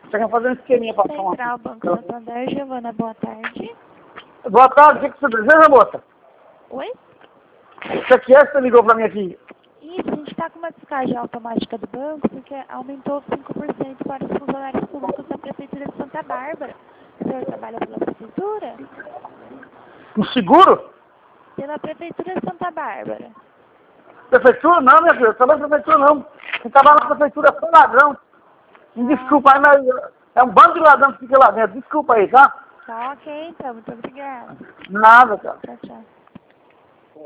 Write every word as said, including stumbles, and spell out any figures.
Você quer fazer um esqueminha pra falar? Central Banco Santander, Giovana, boa tarde. Boa tarde, o que você deseja, moça? Oi? Isso aqui é que você ligou pra mim aqui? Isso, a gente está com uma descagem automática do banco porque aumentou cinco por cento para os funcionários públicos da Prefeitura de Santa Bárbara. O senhor trabalha pela Prefeitura? Um seguro? Pela Prefeitura de Santa Bárbara. Prefeitura? Não, minha filha, eu trabalho na prefeitura não. Quem trabalha na prefeitura é só ladrão. Me desculpa aí, mas é um bando de ladrão que fica lá dentro. Desculpa aí, tá? Tá ok, então. Muito obrigada. Nada, cara. Tchau, tchau.